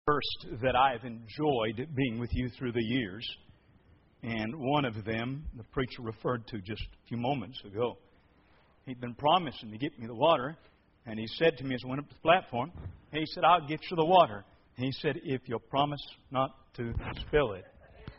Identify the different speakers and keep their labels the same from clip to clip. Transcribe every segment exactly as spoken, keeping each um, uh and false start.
Speaker 1: First, that I have enjoyed being with you through the years. And one of them, the preacher referred to just a few moments ago. He'd been promising to get me the water. And he said to me as I went up to the platform, he said, I'll get you the water. And he said, if you'll promise not to spill it.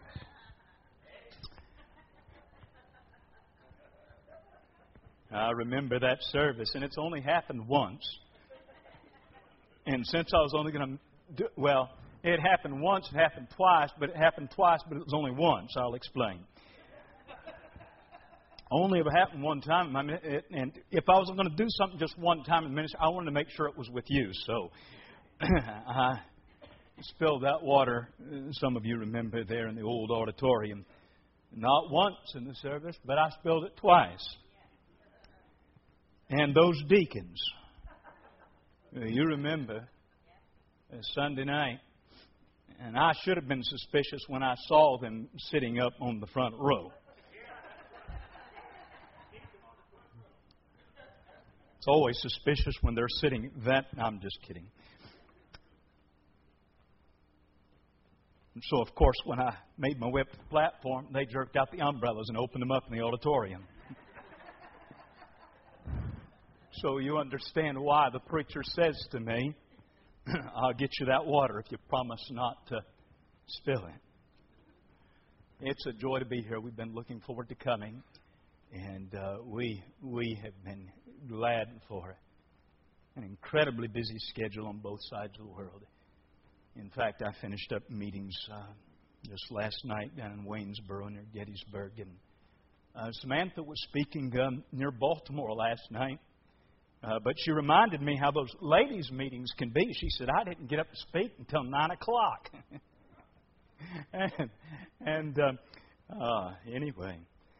Speaker 1: I remember that service, and it's only happened once. And since I was only going to do, well, it happened once, it happened twice, but it happened twice, but it was only once. I'll explain. Only if it happened one time. I mean, it, and if I was going to do something just one time in ministry, I wanted to make sure it was with you. So I spilled that water. Some of you remember there in the old auditorium. Not once in the service, but I spilled it twice. And those deacons, you remember, Sunday night, and I should have been suspicious when I saw them sitting up on the front row. It's always suspicious when they're sitting that... I'm just kidding. And so, of course, when I made my way up to the platform, they jerked out the umbrellas and opened them up in the auditorium. So you understand why the preacher says to me, I'll get you that water if you promise not to spill it. It's a joy to be here. We've been looking forward to coming. And uh, we we have been glad for an incredibly busy schedule on both sides of the world. In fact, I finished up meetings uh, just last night down in Waynesboro near Gettysburg. And uh, Samantha was speaking um, near Baltimore last night. Uh, but she reminded me how those ladies' meetings can be. She said, I didn't get up to speak until nine o'clock. and and uh, uh, anyway,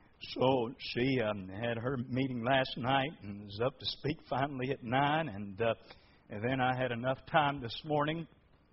Speaker 1: so she um, had her meeting last night and was up to speak finally at nine. And, uh, and then I had enough time this morning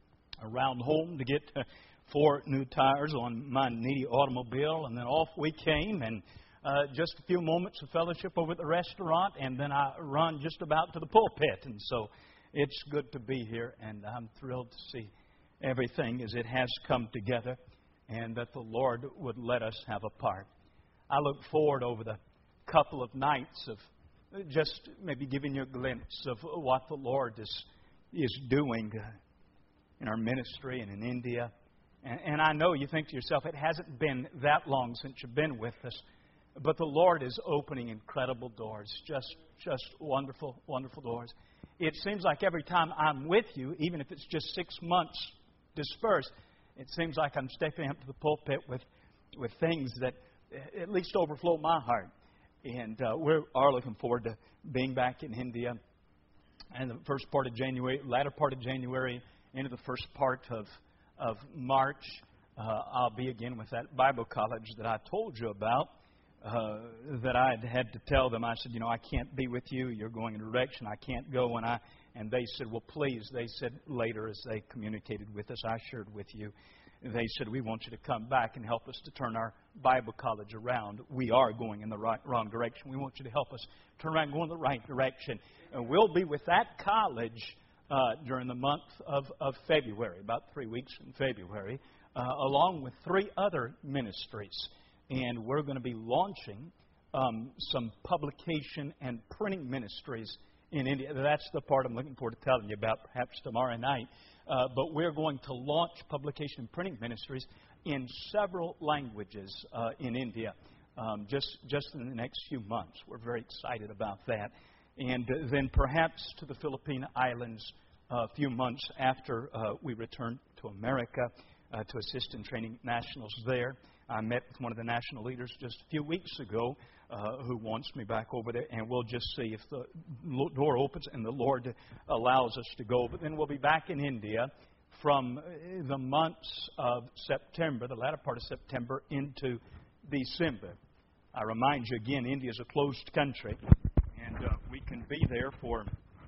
Speaker 1: around home to get uh, four new tires on my needy automobile. And then off we came, and Uh, just a few moments of fellowship over at the restaurant, and then I run just about to the pulpit. And so it's good to be here, and I'm thrilled to see everything as it has come together, and that the Lord would let us have a part. I look forward over the couple of nights of just maybe giving you a glimpse of what the Lord is, is doing in our ministry and in India. And, and I know you think to yourself, it hasn't been that long since you've been with us. But the Lord is opening incredible doors, just just wonderful, wonderful doors. It seems like every time I'm with you, even if it's just six months dispersed, it seems like I'm stepping up to the pulpit with, with things that at least overflow my heart. And uh, we are looking forward to being back in India. And the first part of January, latter part of January, into the first part of, of March, uh, I'll be again with that Bible college that I told you about. Uh, that I had had to tell them. I said, you know, I can't be with you. You're going in a direction I can't go. And I and they said, well, please. They said later as they communicated with us, I shared with you. They said, we want you to come back and help us to turn our Bible college around. We are going in the right, wrong direction. We want you to help us turn around and go in the right direction. And we'll be with that college uh, during the month of, of February, about three weeks in February, uh, along with three other ministries. And we're going to be launching um, some publication and printing ministries in India. That's the part I'm looking forward to telling you about perhaps tomorrow night. Uh, but we're going to launch publication and printing ministries in several languages uh, in India um, just, just in the next few months. We're very excited about that. And uh, then perhaps to the Philippine Islands uh, a few months after uh, we return to America uh, to assist in training nationals there. I met with one of the national leaders just a few weeks ago uh, who wants me back over there, and we'll just see if the door opens and the Lord allows us to go. But then we'll be back in India from the months of September, the latter part of September, into December. I remind you again, India is a closed country, and uh, we can be there for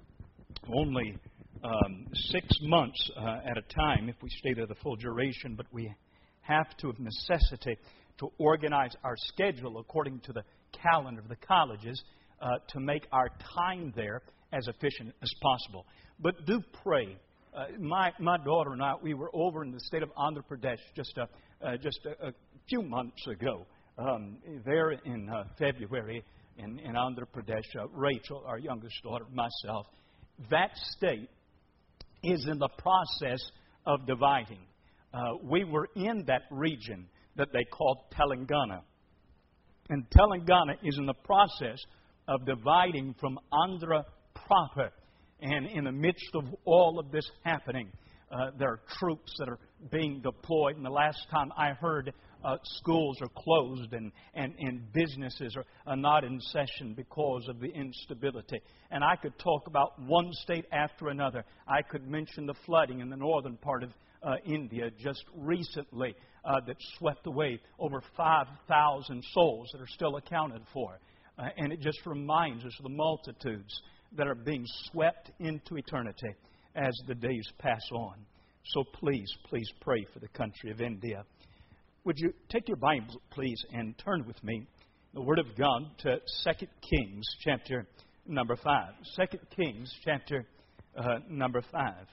Speaker 1: only um, six months uh, at a time if we stay there the full duration, but we have to, of necessity, to organize our schedule according to the calendar of the colleges uh, to make our time there as efficient as possible. But do pray uh, my my daughter and I, we were over in the state of Andhra Pradesh just a, uh, just a, a few months ago. Um, there in uh, February in, in Andhra Pradesh, uh, Rachel, our youngest daughter, myself, that state is in the process of dividing. Uh, we were in that region that they call Telangana. And Telangana is in the process of dividing from Andhra proper. And in the midst of all of this happening, uh, there are troops that are being deployed. And the last time I heard, uh, schools are closed and, and, and businesses are, are not in session because of the instability. And I could talk about one state after another. I could mention the flooding in the northern part of uh, India just recently uh, that swept away over five thousand souls that are still accounted for. Uh, and it just reminds us of the multitudes that are being swept into eternity as the days pass on. So please, please pray for the country of India. Would you take your Bibles, please, and turn with me, the Word of God, to Second Kings chapter number five. Second Kings chapter uh, number five.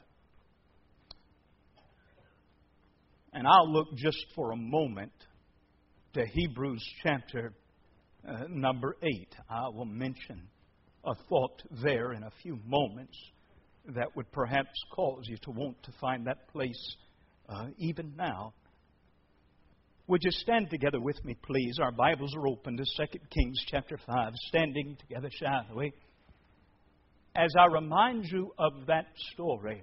Speaker 1: And I'll look just for a moment to Hebrews chapter uh, number eight. I will mention a thought there in a few moments that would perhaps cause you to want to find that place uh, even now. Would you stand together with me, please? Our Bibles are open to Second Kings chapter five. Standing together, shall we? As I remind you of that story,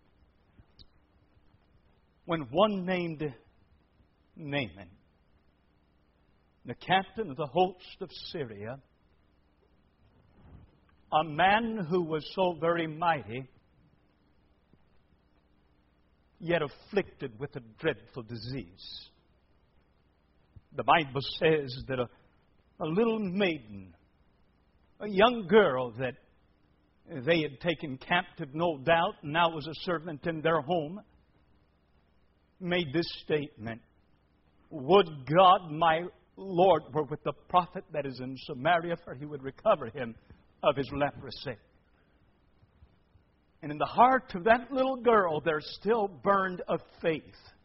Speaker 1: when one named Naaman, the captain of the host of Syria, a man who was so very mighty, yet afflicted with a dreadful disease. The Bible says that a, a little maiden, a young girl that they had taken captive, no doubt, and now was a servant in their home, made this statement: "Would God my Lord were with the prophet that is in Samaria, for he would recover him of his leprosy." And in the heart of that little girl, there still burned a faith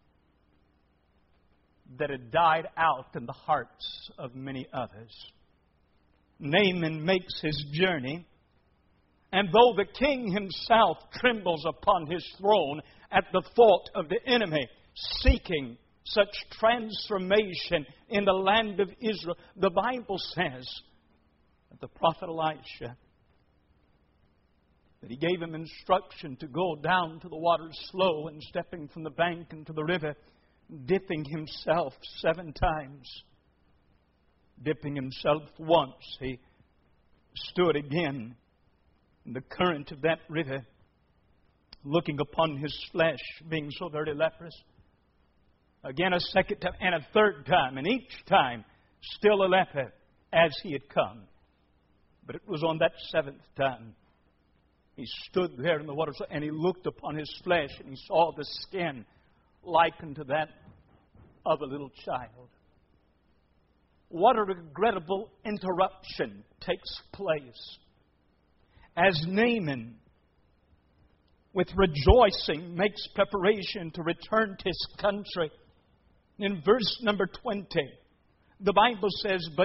Speaker 1: that had died out in the hearts of many others. Naaman makes his journey, and though the king himself trembles upon his throne at the thought of the enemy seeking such transformation in the land of Israel, the Bible says that the prophet Elisha, that he gave him instruction to go down to the waters slow, and stepping from the bank into the river, dipping himself seven times. Dipping himself once, he stood again in the current of that river, looking upon his flesh being so very leprous. Again a second time, and a third time, and each time still a leper as he had come. But it was on that seventh time he stood there in the water, and he looked upon his flesh, and he saw the skin likened to that of a little child. What a regrettable interruption takes place as Naaman, with rejoicing, makes preparation to return to his country. In verse number twenty, the Bible says, But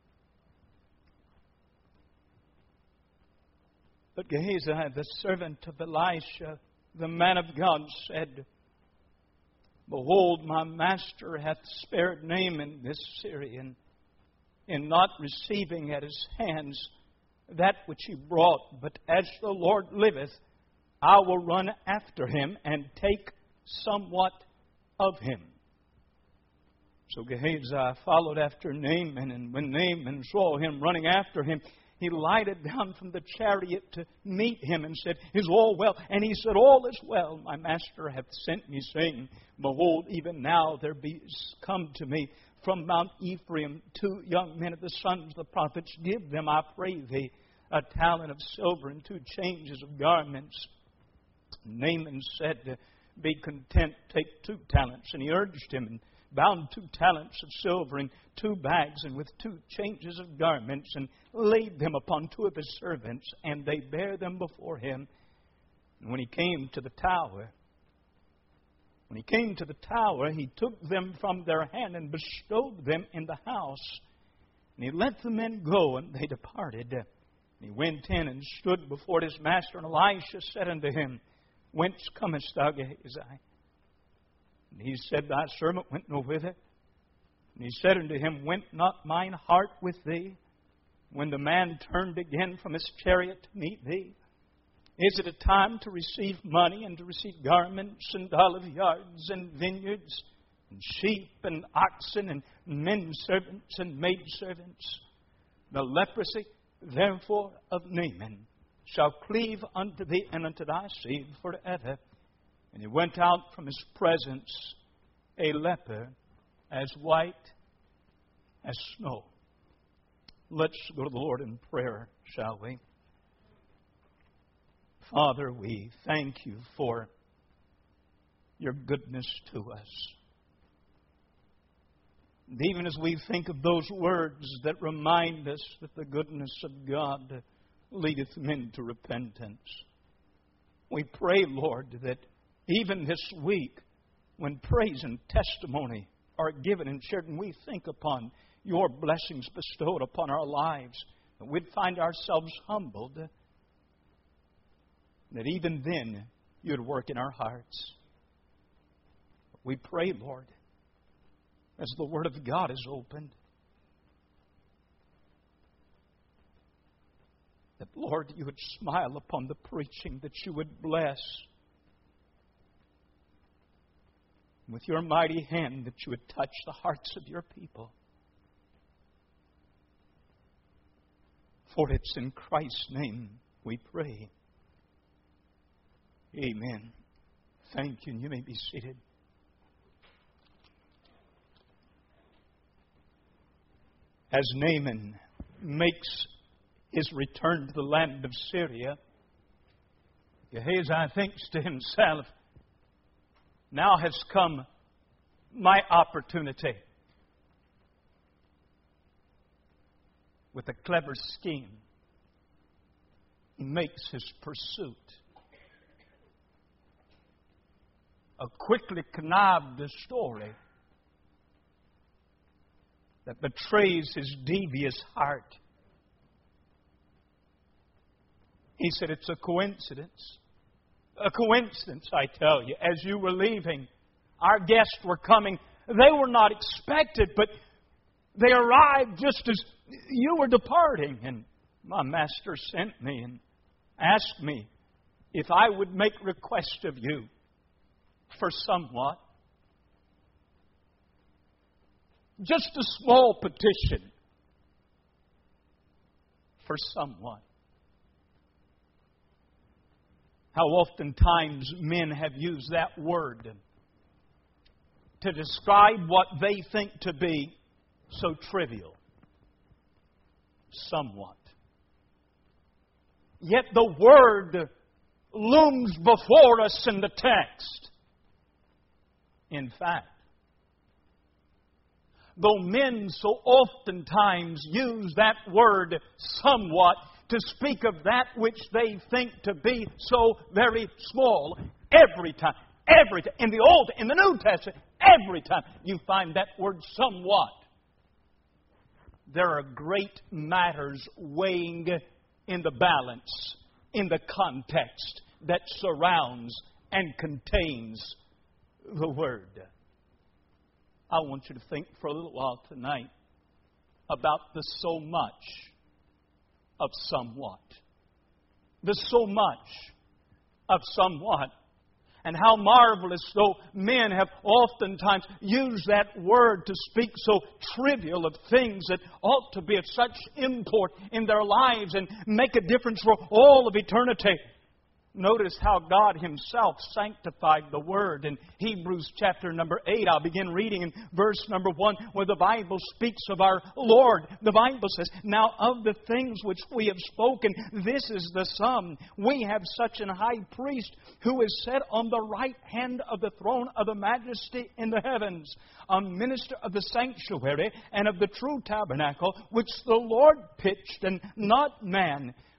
Speaker 1: But Gehazi, the servant of Elisha, the man of God, said, Behold, my master hath spared Naaman this Syrian, in not receiving at his hands that which he brought. But as the Lord liveth, I will run after him and take somewhat of him. So Gehazi followed after Naaman, and when Naaman saw him running after him, he lighted down from the chariot to meet him and said, Is all well? And he said, All is well. My master hath sent me, saying, Behold, even now there be come to me from Mount Ephraim two young men of the sons of the prophets. Give them, I pray thee, a talent of silver and two changes of garments. Naaman said, Be content, take two talents. And he urged him, and bound two talents of silver in two bags, and with two changes of garments, and laid them upon two of his servants, and they bare them before him. And when he came to the tower, when he came to the tower, he took them from their hand and bestowed them in the house. And he let the men go, and they departed. And he went in and stood before his master. And Elisha said unto him, Whence comest thou, Gehazi? And he said, Thy servant went no whither. And he said unto him, Went not mine heart with thee, when the man turned again from his chariot to meet thee? Is it a time to receive money and to receive garments and olive yards and vineyards and sheep and oxen and men servants and maid servants? The leprosy, therefore, of Naaman shall cleave unto thee and unto thy seed forever. And he went out from his presence a leper as white as snow. Let's go to the Lord in prayer, shall we? Father, we thank you for your goodness to us. And even as we think of those words that remind us that the goodness of God leadeth men to repentance, we pray, Lord, that even this week, when praise and testimony are given and shared, and we think upon your blessings bestowed upon our lives, that we'd find ourselves humbled, that even then you'd work in our hearts. We pray, Lord, as the Word of God is opened, that, Lord, you would smile upon the preaching, that you would bless with your mighty hand, that you would touch the hearts of your people. For it's in Christ's name we pray. Amen. Thank you, and you may be seated. As Naaman makes his return to the land of Syria, Gehazi thinks to himself, now has come my opportunity. With a clever scheme, he makes his pursuit. A quickly connived story that betrays his devious heart. He said, it's a coincidence. A coincidence, I tell you. As you were leaving, our guests were coming. They were not expected, but they arrived just as you were departing. And my master sent me and asked me if I would make request of you for somewhat. Just a small petition for somewhat. How oftentimes men have used that word to describe what they think to be so trivial. Somewhat. Yet the word looms before us in the text. In fact, though men so oftentimes use that word somewhat to speak of that which they think to be so very small, every time, every time, in the Old, in the New Testament, every time you find that word somewhat, there are great matters weighing in the balance, in the context that surrounds and contains the Word. I want you to think for a little while tonight about the so much of somewhat. The so much of somewhat. And how marvelous, though men have oftentimes used that word to speak so trivial of things that ought to be of such import in their lives and make a difference for all of eternity. Notice how God Himself sanctified the Word. In Hebrews chapter number eight, I'll begin reading in verse number one, where the Bible speaks of our Lord. The Bible says, now of the things which we have spoken, this is the sum. We have such an high priest who is set on the right hand of the throne of the majesty in the heavens, a minister of the sanctuary and of the true tabernacle, which the Lord pitched and not man.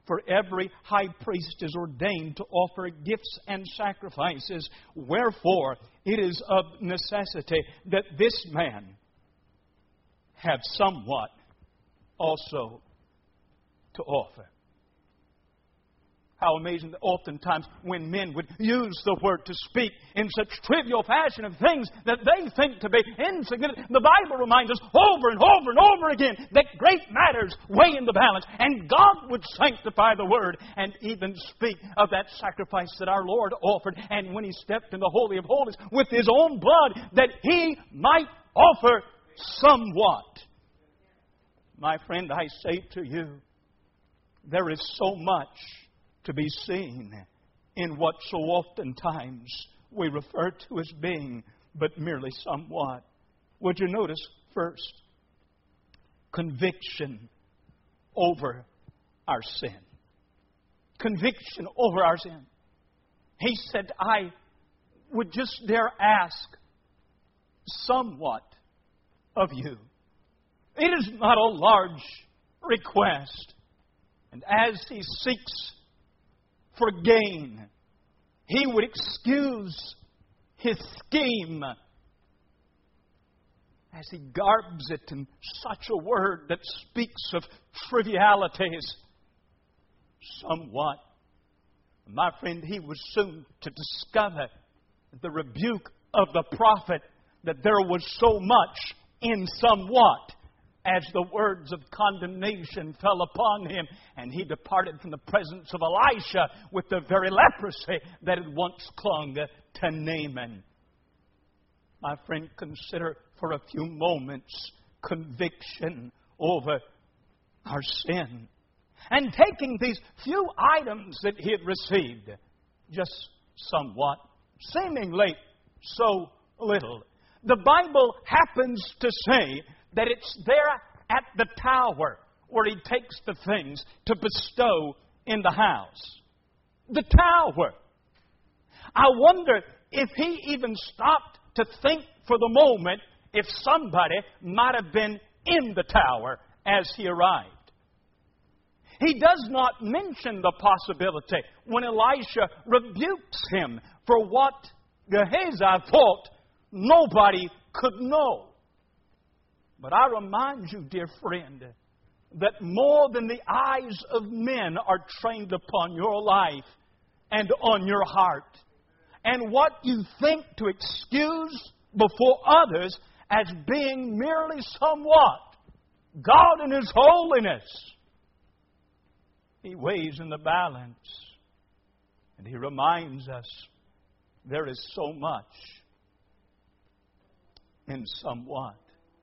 Speaker 1: For every high priest is ordained to offer gifts and sacrifices. Wherefore, it is of necessity that this man have somewhat also to offer. How amazing that oftentimes when men would use the Word to speak in such trivial fashion of things that they think to be insignificant, the Bible reminds us over and over and over again that great matters weigh in the balance. And God would sanctify the Word and even speak of that sacrifice that our Lord offered. And when He stepped in the Holy of Holies with His own blood, that He might offer somewhat. My friend, I say to you, there is so much to be seen in what so oftentimes we refer to as being but merely somewhat. Would you notice first, conviction over our sin. Conviction over our sin. He said, I would just dare ask somewhat of you. It is not a large request. And as he seeks for gain, he would excuse his scheme as he garbs it in such a word that speaks of trivialities. Somewhat. My friend, he was soon to discover the rebuke of the prophet that there was so much in somewhat, as the words of condemnation fell upon him, and he departed from the presence of Elisha with the very leprosy that had once clung to Naaman. My friend, consider for a few moments conviction over our sin. And taking these few items that he had received, just somewhat, seemingly so little, the Bible happens to say that it's there at the tower where he takes the things to bestow in the house. The tower. I wonder if he even stopped to think for the moment if somebody might have been in the tower as he arrived. He does not mention the possibility when Elisha rebukes him for what Gehazi thought nobody could know. But I remind you, dear friend, that more than the eyes of men are trained upon your life and on your heart. And what you think to excuse before others as being merely somewhat, God in His holiness, He weighs in the balance. And He reminds us there is so much in somewhat.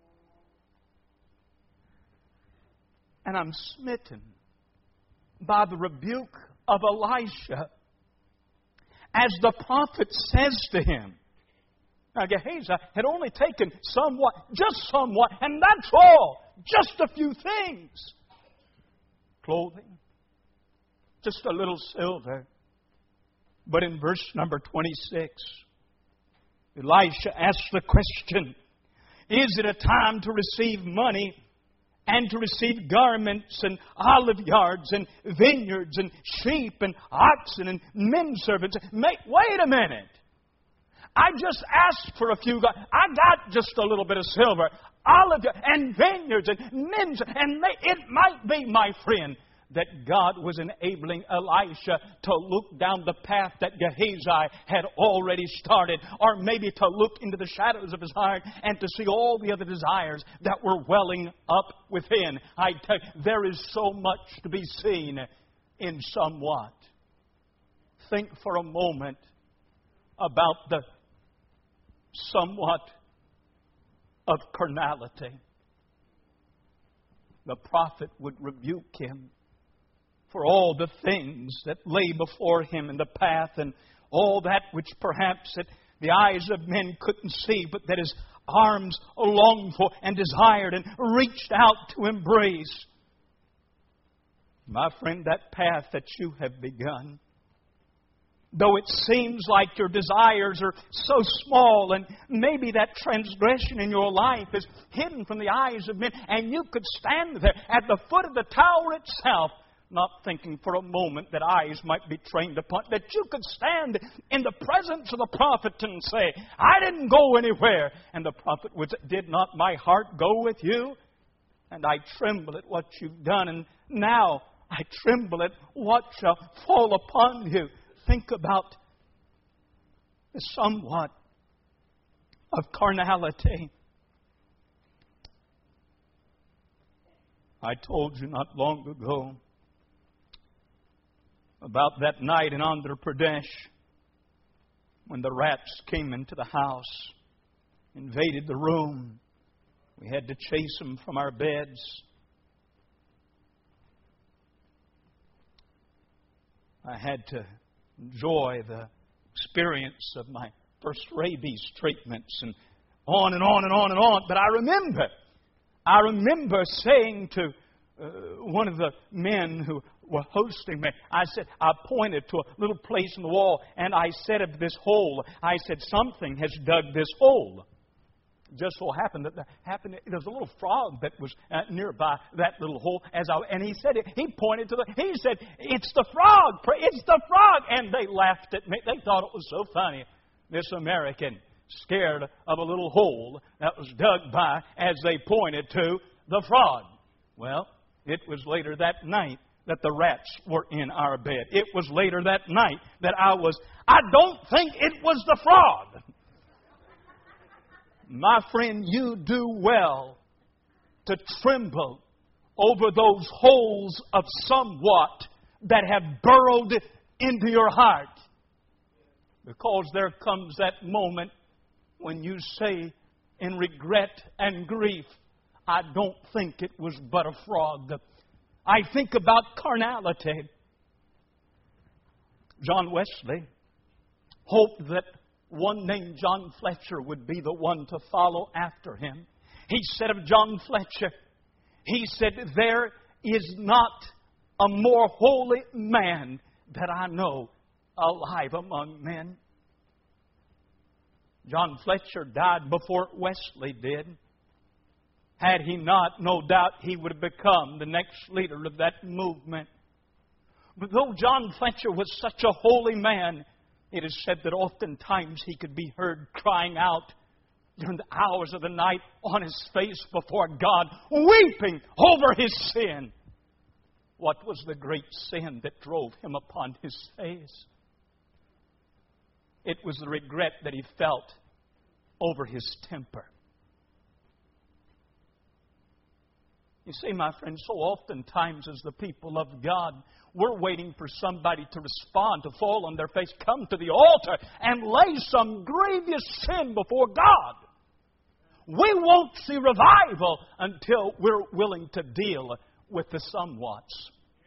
Speaker 1: And I'm smitten by the rebuke of Elisha as the prophet says to him. Now, Gehazi had only taken somewhat, just somewhat, and that's all. Just a few things. Clothing. Just a little silver. But in verse number twenty-six, Elisha asks the question, is it a time to receive money and to receive garments and olive yards and vineyards and sheep and oxen and men servants? Wait a minute. I just asked for a few. I got just a little bit of silver, olive and vineyards and men. And it might be, my friend, that God was enabling Elisha to look down the path that Gehazi had already started, or maybe to look into the shadows of his heart and to see all the other desires that were welling up within. I tell you, there is so much to be seen in somewhat. Think for a moment about the somewhat of carnality. The prophet would rebuke him for all the things that lay before him in the path, and all that which perhaps that the eyes of men couldn't see, but that his arms longed for and desired and reached out to embrace. My friend, that path that you have begun, though it seems like your desires are so small, and maybe that transgression in your life is hidden from the eyes of men, and you could stand there at the foot of the tower itself, not thinking for a moment that eyes might be trained upon, that you could stand in the presence of the prophet and say, I didn't go anywhere. And the prophet would say, did not my heart go with you? And I tremble at what you've done, and now I tremble at what shall fall upon you. Think about the somewhat of carnality. I told you not long ago about that night in Andhra Pradesh when the rats came into the house, invaded the room. We had to chase them from our beds. I had to enjoy the experience of my first rabies treatments and on and on and on and on. But I remember, I remember saying to uh, one of the men who were hosting me, I said, I pointed to a little place in the wall and I said of this hole, I said, something has dug this hole. It just so happened that the, happened, there was a little frog that was uh, nearby that little hole. As I, and he said, it, he pointed to the, he said, it's the frog, it's the frog. And they laughed at me. They thought it was so funny. This American scared of a little hole that was dug by as they pointed to the frog. Well, it was later that night that the rats were in our bed. It was later that night that I was, I don't think it was the frog. My friend, you do well to tremble over those holes of somewhat that have burrowed into your heart. Because there comes that moment when you say in regret and grief, I don't think it was but a frog. I think about carnality. John Wesley hoped that one named John Fletcher would be the one to follow after him. He said of John Fletcher, he said, there is not a more holy man that I know alive among men. John Fletcher died before Wesley did. Had he not, no doubt he would have become the next leader of that movement. But though John Fletcher was such a holy man, it is said that oftentimes he could be heard crying out during the hours of the night on his face before God, weeping over his sin. What was the great sin that drove him upon his face? It was the regret that he felt over his temper. You see, my friends, so oftentimes as the people of God, we're waiting for somebody to respond, to fall on their face, come to the altar, and lay some grievous sin before God. We won't see revival until we're willing to deal with the somewhats.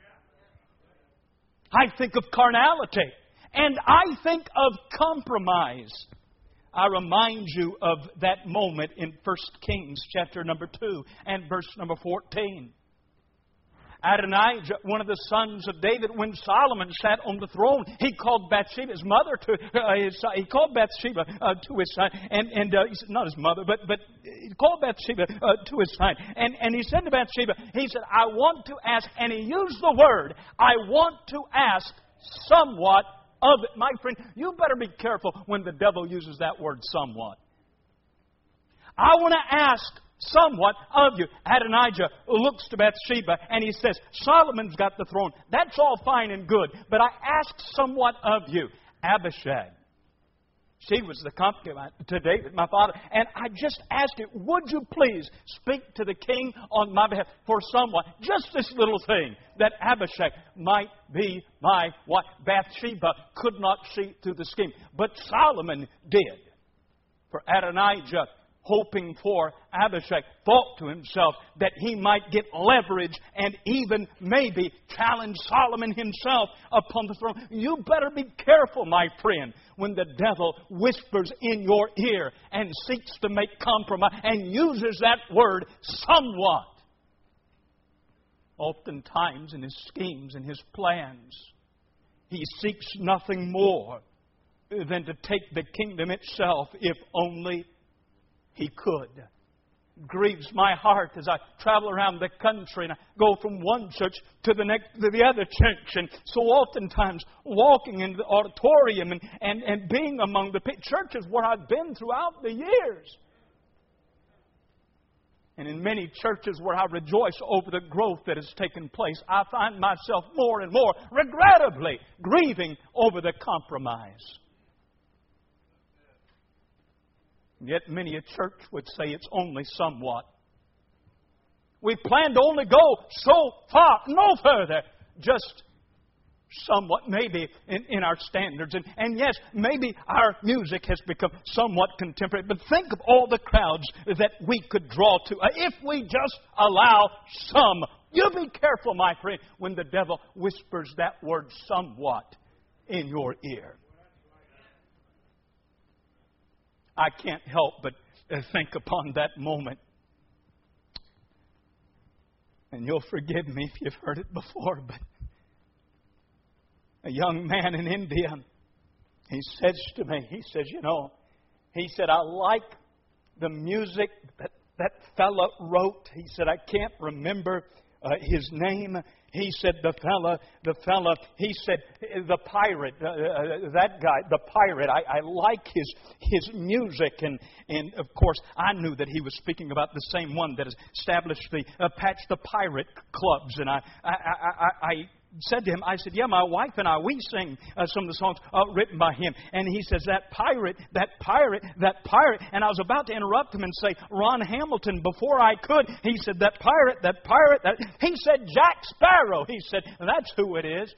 Speaker 1: I think of carnality, and I think of compromise. I remind you of that moment in First Kings chapter number two and verse number fourteen. Adonijah, one of the sons of David, when Solomon sat on the throne, he called Bathsheba, his mother, to uh, his son. He called Bathsheba uh, to his son, and and uh, he said, not his mother, but but he called Bathsheba uh, to his son, and and he said to Bathsheba, he said, I want to ask, and he used the word, I want to ask somewhat of it. My friend, you better be careful when the devil uses that word somewhat. I want to ask somewhat of you. Adonijah looks to Bathsheba and he says, Solomon's got the throne. That's all fine and good, but I ask somewhat of you. Abishag, she was the concubine to David, my father, and I just asked it, would you please speak to the king on my behalf for somewhat, just this little thing, that Abishag might be my wife. Bathsheba could not see through the scheme, but Solomon did. For Adonijah, hoping for Abishag, thought to himself that he might get leverage and even maybe challenge Solomon himself upon the throne. You better be careful, my friend, when the devil whispers in your ear and seeks to make compromise and uses that word somewhat. Oftentimes in his schemes and his plans, he seeks nothing more than to take the kingdom itself if only he could. grieves my heart as I travel around the country and I go from one church to the next, to the other church. And so oftentimes walking in the auditorium and, and, and being among the churches where I've been throughout the years. And in many churches where I rejoice over the growth that has taken place, I find myself more and more, regrettably, grieving over the compromise. Yet many a church would say it's only somewhat. We plan to only go so far, no further, just somewhat maybe in, in our standards. And, and yes, maybe our music has become somewhat contemporary, but think of all the crowds that we could draw to uh, if we just allow some. You be careful, my friend, when the devil whispers that word somewhat in your ear. I can't help but think upon that moment. And you'll forgive me if you've heard it before, but a young man in India, he says to me, he says, you know, he said, I like the music that that fella wrote. He said, I can't remember uh, his name. He said, the fella, the fella, he said, the pirate, uh, uh, that guy, the pirate, I, I like his his music. And, and, of course, I knew that he was speaking about the same one that has established the uh, Patch the Pirate clubs. And I, I, I, I, I said to him, I said, yeah, my wife and I, we sing uh, some of the songs uh, written by him. And he says, that pirate, that pirate, that pirate. And I was about to interrupt him and say, Ron Hamilton, before I could. He said, that pirate, that pirate, that. He said, Jack Sparrow. He said, that's who it is.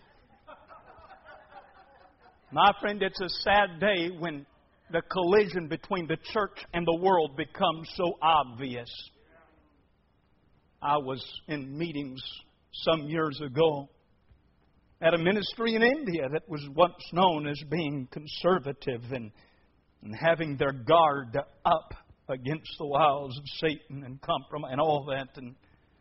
Speaker 1: My friend, it's a sad day when the collision between the church and the world becomes so obvious. I was in meetings some years ago at a ministry in India that was once known as being conservative and, and having their guard up against the wiles of Satan and compromise and all that. And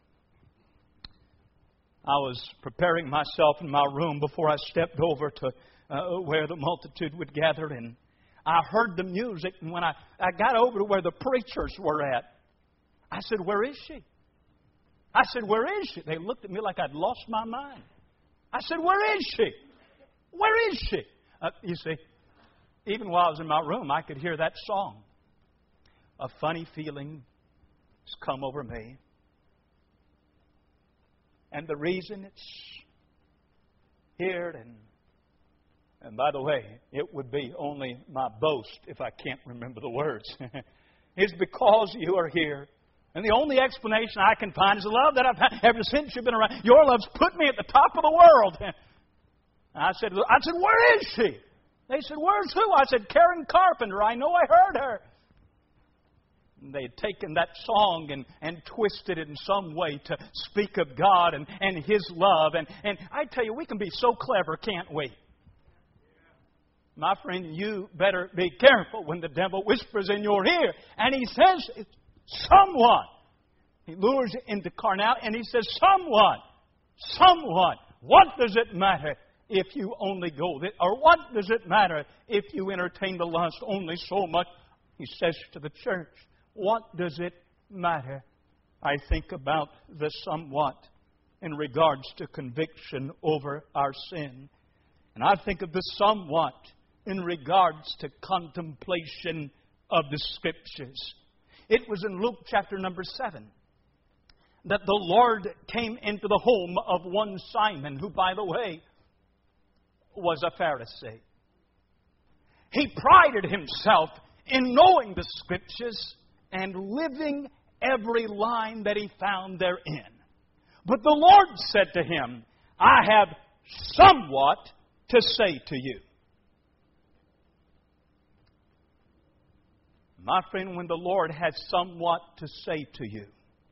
Speaker 1: I was preparing myself in my room before I stepped over to uh, where the multitude would gather, and I heard the music. And when I, I got over to where the preachers were at, I said, where is she? I said, where is she? They looked at me like I'd lost my mind. I said, where is she? Where is she? Uh, you see, even while I was in my room, I could hear that song. A funny feeling has come over me. And the reason it's here, and, and by the way, it would be only my boast if I can't remember the words, is because you are here. And the only explanation I can find is the love that I've had ever since you've been around. Your love's put me at the top of the world. And I said, I said, where is she? They said, where's who? I said, Karen Carpenter. I know I heard her. And they had taken that song and, and twisted it in some way to speak of God and, and His love. And, and I tell you, we can be so clever, can't we? My friend, you better be careful when the devil whispers in your ear. And he says, it's someone. He lures you into carnality and he says, someone, someone. What does it matter if you only go there? Or what does it matter if you entertain the lust only so much? He says to the church, what does it matter? I think about the somewhat in regards to conviction over our sin. And I think of the somewhat in regards to contemplation of the Scriptures. It was in Luke chapter number seven that the Lord came into the home of one Simon, who, by the way, was a Pharisee. He prided himself in knowing the Scriptures and living every line that he found therein. But the Lord said to him, I have somewhat to say to you. My friend, when the Lord has somewhat to say to you,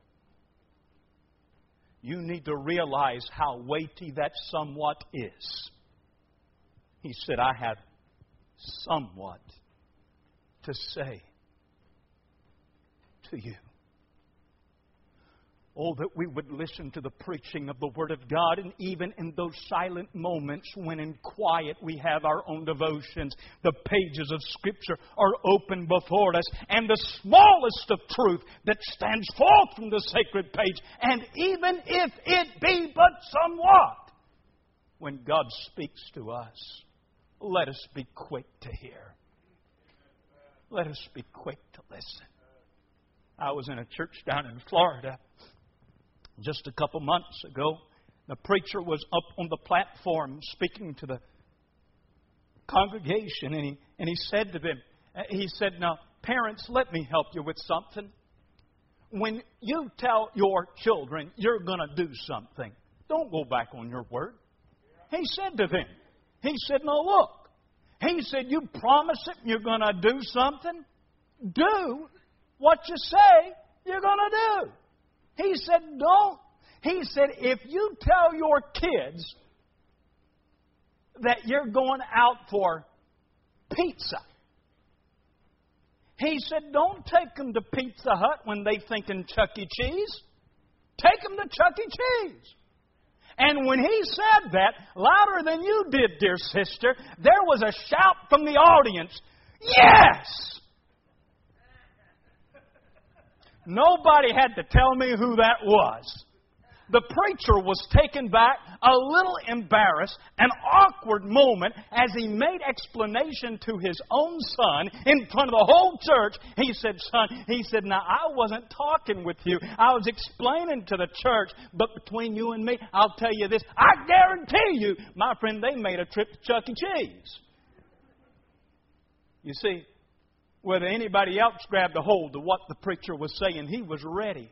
Speaker 1: you need to realize how weighty that somewhat is. He said, I have somewhat to say to you. Oh, that we would listen to the preaching of the Word of God, and even in those silent moments when in quiet we have our own devotions, the pages of Scripture are open before us, and the smallest of truth that stands forth from the sacred page, and even if it be but somewhat, when God speaks to us, let us be quick to hear. Let us be quick to listen. I was in a church down in Florida just a couple months ago. The preacher was up on the platform speaking to the congregation, and he, and he said to them, he said, now, parents, let me help you with something. When you tell your children you're going to do something, don't go back on your word. He said to them, he said, no, look. He said, you promise it you're going to do something? Do what you say you're going to do. He said, don't. He said, if you tell your kids that you're going out for pizza, he said, don't take them to Pizza Hut when they think in Chuck E. Cheese. Take them to Chuck E. Cheese. And when he said that, louder than you did, dear sister, there was a shout from the audience, yes! Nobody had to tell me who that was. The preacher was taken back, a little embarrassed, an awkward moment as he made explanation to his own son in front of the whole church. He said, son, he said, now I wasn't talking with you. I was explaining to the church, but between you and me, I'll tell you this. I guarantee you, my friend, they made a trip to Chuck E. Cheese. You see, whether anybody else grabbed a hold of what the preacher was saying, he was ready.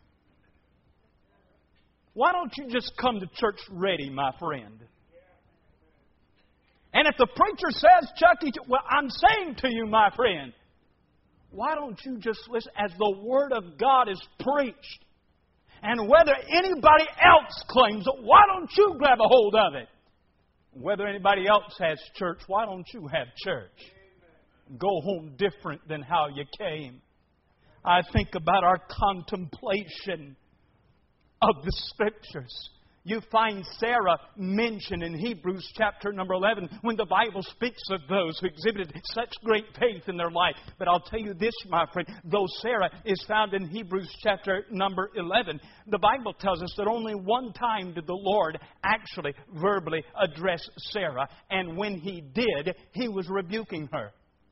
Speaker 1: Why don't you just come to church ready, my friend? And if the preacher says, Chuck E. Cheese, well, I'm saying to you, my friend, why don't you just listen as the Word of God is preached? And whether anybody else claims it, why don't you grab a hold of it? Whether anybody else has church, why don't you have church? Go home different than how you came. I think about our contemplation of the Scriptures. You find Sarah mentioned in Hebrews chapter number eleven when the Bible speaks of those who exhibited such great faith in their life. But I'll tell you this, my friend, though Sarah is found in Hebrews chapter number eleven, the Bible tells us that only one time did the Lord actually verbally address Sarah. And when He did, He was rebuking her.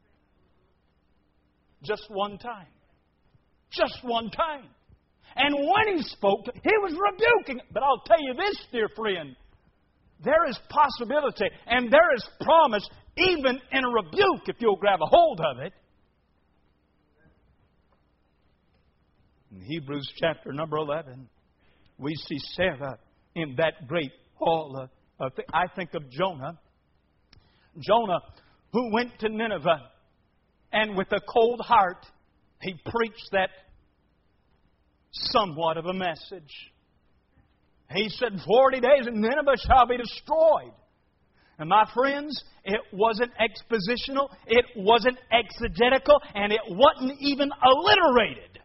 Speaker 1: Just one time. Just one time. And when He spoke, He was rebuking. But I'll tell you this, dear friend, there is possibility and there is promise even in a rebuke if you'll grab a hold of it. In Hebrews chapter number eleven, we see Sarah in that great hall. Of, I think of Jonah. Jonah, who went to Nineveh, and with a cold heart, he preached that somewhat of a message. He said, forty days and Nineveh shall be destroyed. And my friends, it wasn't expositional, it wasn't exegetical, and it wasn't even alliterated.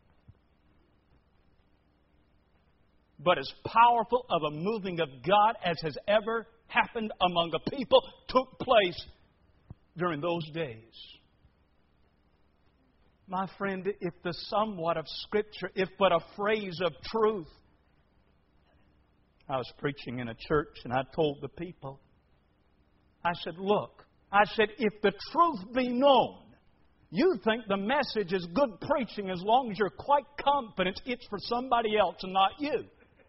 Speaker 1: But as powerful of a moving of God as has ever happened among a people took place during those days. My friend, if the somewhat of Scripture, if but a phrase of truth. I was preaching in a church and I told the people, I said, look, I said, if the truth be known, you think the message is good preaching as long as you're quite confident it's for somebody else and not you.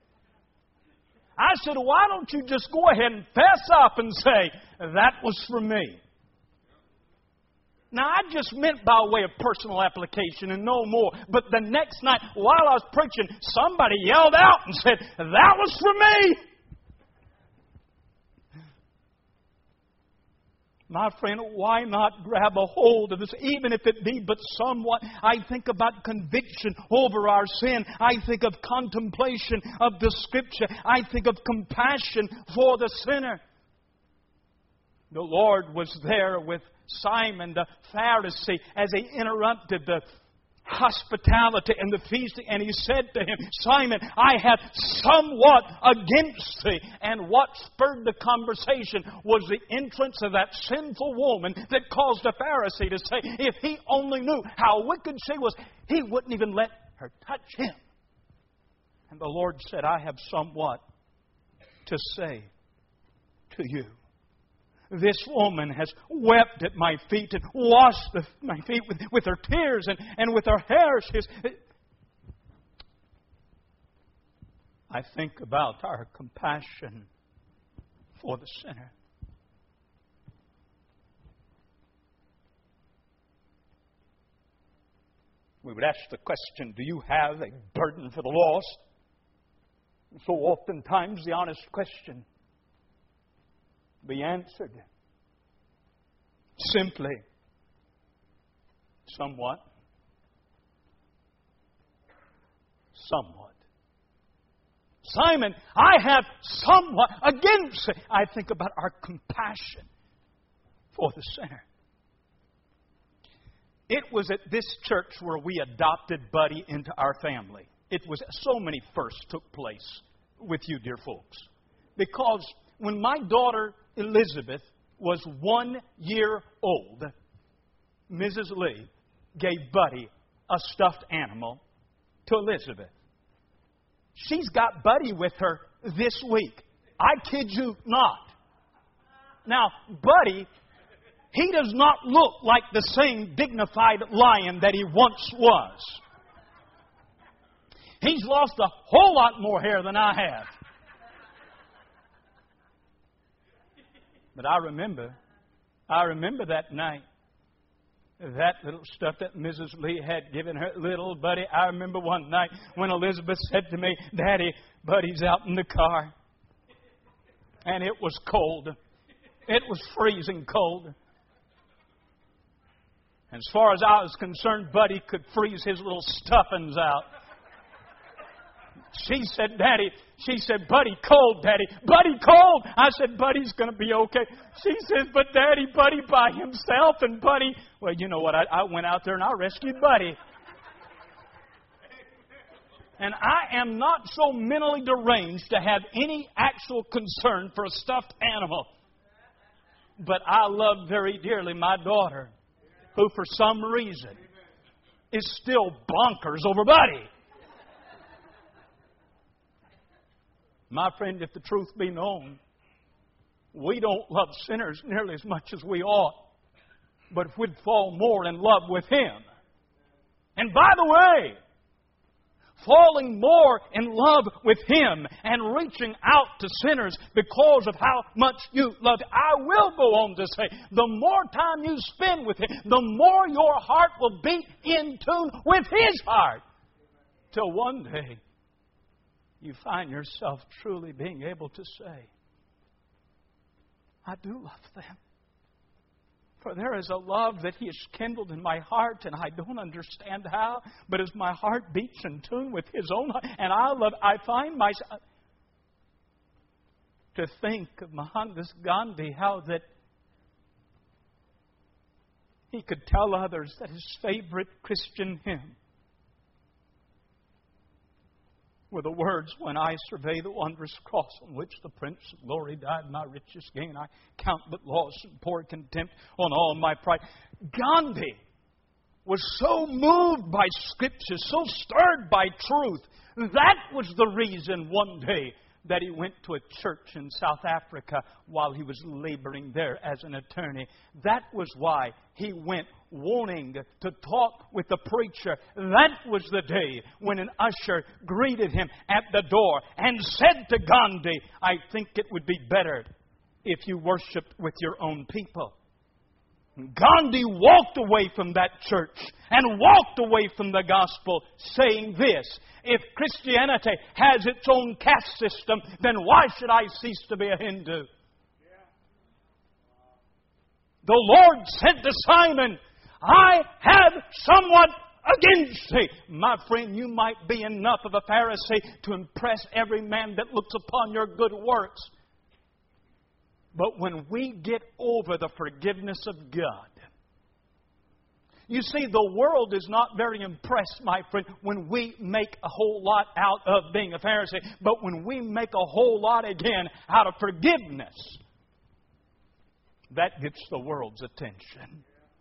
Speaker 1: I said, why don't you just go ahead and fess up and say, that was for me. Now, I just meant by way of personal application and no more. But the next night, while I was preaching, somebody yelled out and said, that was for me. My friend, why not grab a hold of this, even if it be but somewhat? I think about conviction over our sin. I think of contemplation of the Scripture. I think of compassion for the sinner. The Lord was there with Simon the Pharisee as he interrupted the hospitality and the feasting. And He said to him, Simon, I have somewhat against thee. And what spurred the conversation was the entrance of that sinful woman that caused a Pharisee to say, if he only knew how wicked she was, he wouldn't even let her touch him. And the Lord said, I have somewhat to say to you. This woman has wept at my feet and washed the, my feet with, with her tears and, and with her hair. She has, I think about our compassion for the sinner. We would ask the question, do you have a burden for the lost? So oftentimes the honest question be answered simply, somewhat, somewhat. Simon, I have somewhat against it. I think about our compassion for the sinner. It was at this church where we adopted Buddy into our family. It was so many firsts took place with you, dear folks. Because when my daughter Elizabeth was one year old, Missus Lee gave Buddy a stuffed animal to Elizabeth. She's got Buddy with her this week. I kid you not. Now, Buddy, he does not look like the same dignified lion that he once was. He's lost a whole lot more hair than I have. But I remember, I remember that night, that little stuff that Missus Lee had given her little Buddy. I remember one night when Elizabeth said to me, Daddy, Buddy's out in the car. And it was cold. It was freezing cold. And as far as I was concerned, Buddy could freeze his little stuffings out. She said, Daddy, she said, Buddy cold, Daddy. Buddy cold. I said, Buddy's going to be okay. She says, but Daddy, Buddy by himself. And Buddy, well, you know what? I, I went out there and I rescued Buddy. And I am not so mentally deranged to have any actual concern for a stuffed animal. But I love very dearly my daughter, who for some reason is still bonkers over Buddy. My friend, if the truth be known, we don't love sinners nearly as much as we ought. But if we'd fall more in love with Him. And by the way, falling more in love with Him and reaching out to sinners because of how much you love Him. I will go on to say, the more time you spend with Him, the more your heart will beat in tune with His heart. Till one day, you find yourself truly being able to say, I do love them. For there is a love that He has kindled in my heart, and I don't understand how, but as my heart beats in tune with His own heart, and I love, I find myself to think of Mohandas Gandhi, how that he could tell others that his favorite Christian hymn were the words, when I survey the wondrous cross on which the Prince of Glory died, my richest gain I count but loss and pour contempt on all my pride. Gandhi was so moved by Scripture, so stirred by truth. That was the reason one day that he went to a church in South Africa while he was laboring there as an attorney. That was why he went wanting to talk with the preacher. That was the day when an usher greeted him at the door and said to Gandhi, I think it would be better if you worshiped with your own people. Gandhi walked away from that church and walked away from the gospel saying this, if Christianity has its own caste system, then why should I cease to be a Hindu? The Lord said to Simon, I have somewhat against thee. My friend, you might be enough of a Pharisee to impress every man that looks upon your good works. But when we get over the forgiveness of God, You see, the world is not very impressed, my friend, when we make a whole lot out of being a Pharisee. But when we make a whole lot again out of forgiveness, that gets the world's attention.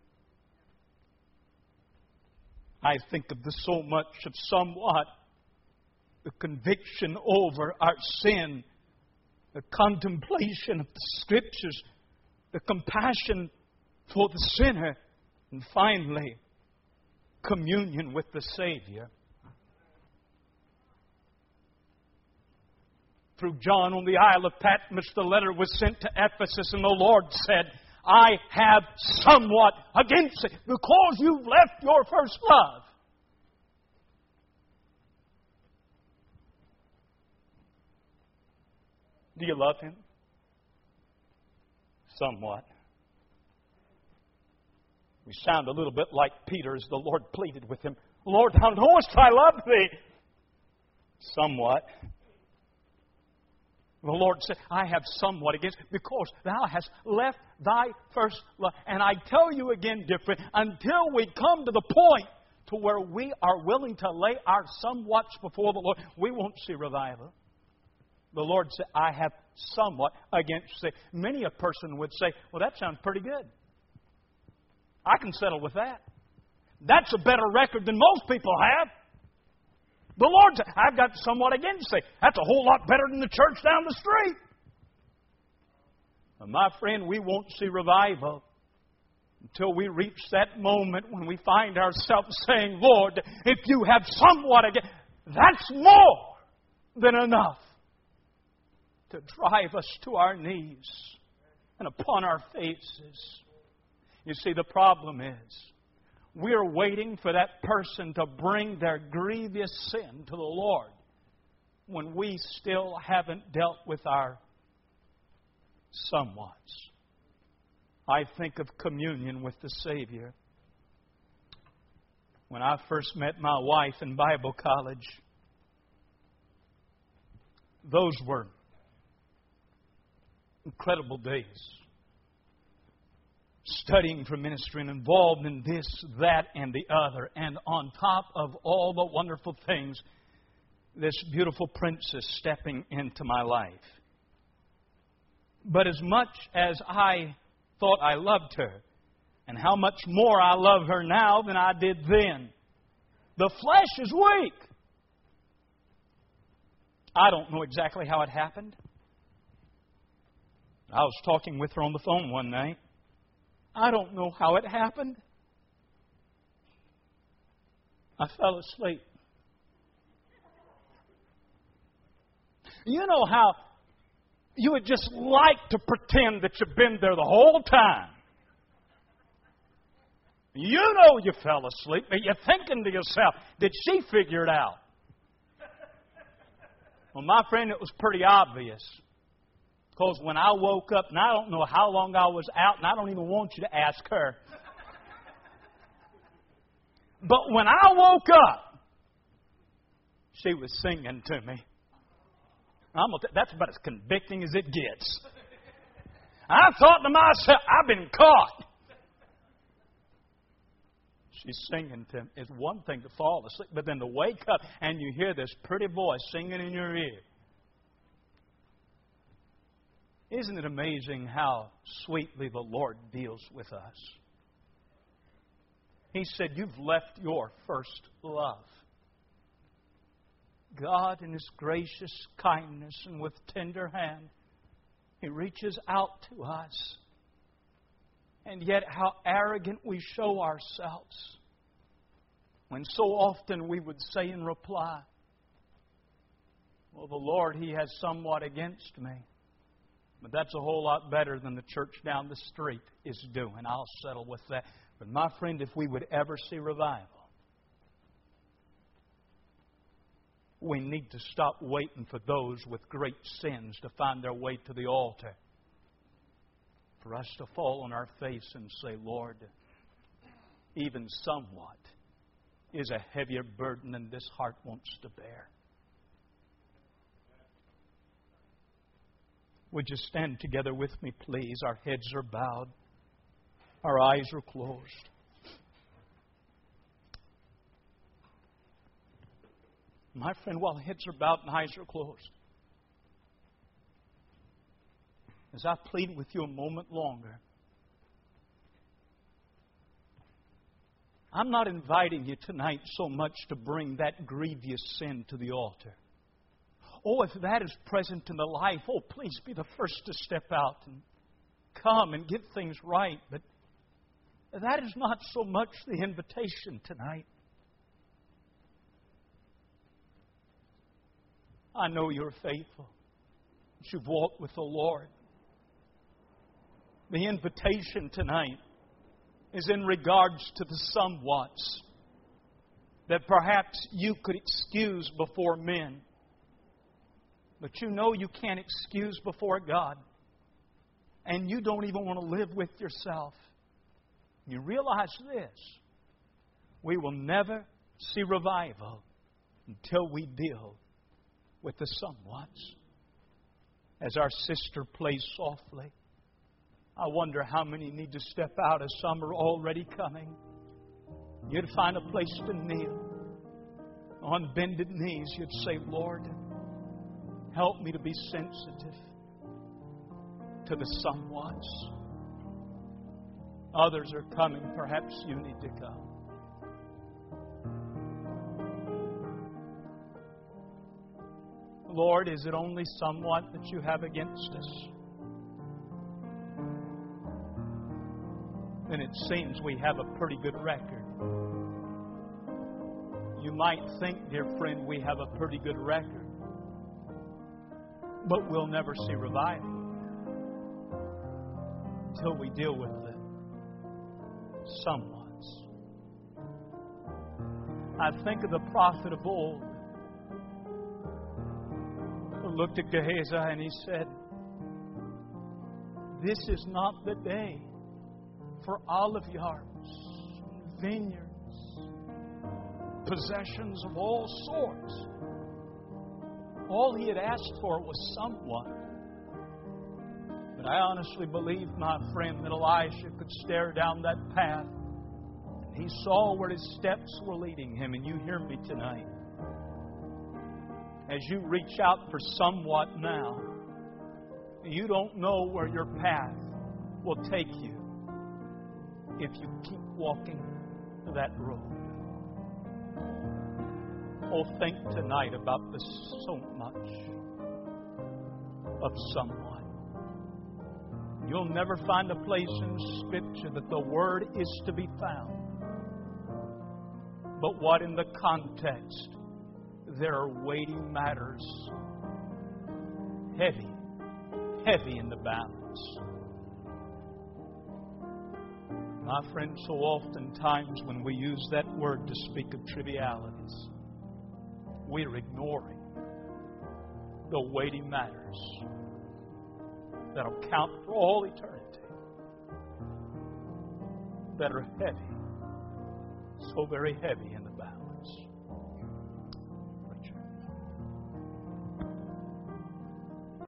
Speaker 1: I think of this so much of somewhat the conviction over our sin, the contemplation of the Scriptures, the compassion for the sinner, and finally, communion with the Savior. Through John on the Isle of Patmos, the letter was sent to Ephesus, and the Lord said, I have somewhat against it, because you've left your first love. Do you love Him? Somewhat. We sound a little bit like Peter as the Lord pleaded with him, Lord, thou knowest I love thee. Somewhat. The Lord said, I have somewhat against, because thou hast left thy first love. And I tell you again, different, until we come to the point to where we are willing to lay our somewhats before the Lord, we won't see revival. The Lord said, I have somewhat against thee. Many a person would say, well, that sounds pretty good. I can settle with that. That's a better record than most people have. The Lord said, I've got somewhat against thee. That's a whole lot better than the church down the street. But my friend, we won't see revival until we reach that moment when we find ourselves saying, Lord, if you have somewhat against, that's more than enough to drive us to our knees and upon our faces. You see, the problem is, we're waiting for that person to bring their grievous sin to the Lord when we still haven't dealt with our somewhats. I think of communion with the Savior. When I first met my wife in Bible college, those were incredible days. Studying for ministry and involved in this, that, and the other. And on top of all the wonderful things, this beautiful princess stepping into my life. But as much as I thought I loved her, and how much more I love her now than I did then, the flesh is weak. I don't know exactly how it happened. I was talking with her on the phone one night. I don't know how it happened. I fell asleep. You know how you would just like to pretend that you've been there the whole time. You know you fell asleep, but you're thinking to yourself, did she figure it out? Well, my friend, it was pretty obvious. Because when I woke up, and I don't know how long I was out, and I don't even want you to ask her. But when I woke up, she was singing to me. I'm gonna t- that's about as convicting as it gets. I thought to myself, I've been caught. She's singing to me. It's one thing to fall asleep, but then to wake up and you hear this pretty voice singing in your ear. Isn't it amazing how sweetly the Lord deals with us? He said, you've left your first love. God, in His gracious kindness and with tender hand, He reaches out to us. And yet how arrogant we show ourselves when so often we would say in reply, well, the Lord, He has somewhat against me. But that's a whole lot better than the church down the street is doing. I'll settle with that. But my friend, if we would ever see revival, we need to stop waiting for those with great sins to find their way to the altar. For us to fall on our face and say, Lord, even somewhat is a heavier burden than this heart wants to bear. Would you stand together with me, please? Our heads are bowed. Our eyes are closed. My friend, while heads are bowed and eyes are closed, as I plead with you a moment longer, I'm not inviting you tonight so much to bring that grievous sin to the altar. Oh, if that is present in the life, oh, please be the first to step out and come and get things right. But that is not so much the invitation tonight. I know you're faithful. You've walked with the Lord. The invitation tonight is in regards to the somewhats that perhaps you could excuse before men. But you know you can't excuse before God. And you don't even want to live with yourself. You realize this. We will never see revival until we deal with the somewhats. As our sister plays softly, I wonder how many need to step out as some are already coming. You'd find a place to kneel. On bended knees, you'd say, Lord, help me to be sensitive to the somewhats. Others are coming. Perhaps you need to come. Lord, is it only somewhat that you have against us? Then it seems we have a pretty good record. You might think, dear friend, we have a pretty good record, but we'll never see revival until we deal with the somewhats. I think of the prophet of old who looked at Gehazi and he said, this is not the day for olive yards, vineyards, possessions of all sorts. All he had asked for was somewhat. But I honestly believe, my friend, that Elisha could stare down that path and he saw where his steps were leading him. And you hear me tonight. As you reach out for somewhat now, you don't know where your path will take you if you keep walking that road. Oh, think tonight about the so much of someone. You'll never find a place in Scripture that the word is to be found. But what in the context? There are weighty matters, heavy, heavy in the balance. My friend, so oftentimes when we use that word to speak of trivialities, we're ignoring the weighty matters that will count for all eternity, that are heavy, so very heavy in